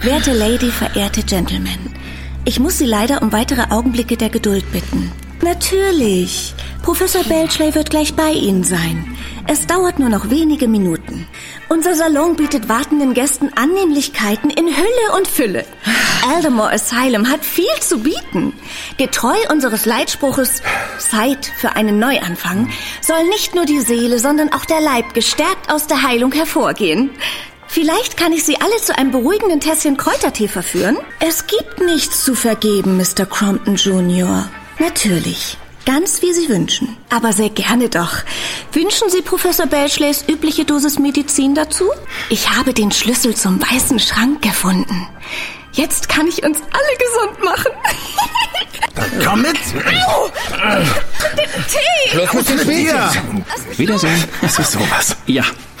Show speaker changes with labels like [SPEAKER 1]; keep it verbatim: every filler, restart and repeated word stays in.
[SPEAKER 1] Werte Lady, verehrte Gentlemen, ich muss Sie leider um weitere Augenblicke der Geduld bitten. Natürlich. Professor Beldschley wird gleich bei Ihnen sein. Es dauert nur noch wenige Minuten. Unser Salon bietet wartenden Gästen Annehmlichkeiten in Hülle und Fülle. Aldermore Asylum hat viel zu bieten. Getreu unseres Leitspruches Zeit für einen Neuanfang soll nicht nur die Seele, sondern auch der Leib gestärkt aus der Heilung hervorgehen. Vielleicht kann ich Sie alle zu einem beruhigenden Tässchen Kräutertee verführen? Es gibt nichts zu vergeben, Mister Crompton Junior Natürlich. Ganz wie Sie wünschen. Aber sehr gerne doch. Wünschen Sie Professor Beldschleys übliche Dosis Medizin dazu? Ich habe den Schlüssel zum weißen Schrank gefunden. Jetzt kann ich uns alle gesund machen.
[SPEAKER 2] Dann komm mit.
[SPEAKER 1] Oh, den Tee.
[SPEAKER 3] Schluss mit dem Spiel.
[SPEAKER 4] Wiedersehen.
[SPEAKER 2] Das ist sowas.
[SPEAKER 4] Ja.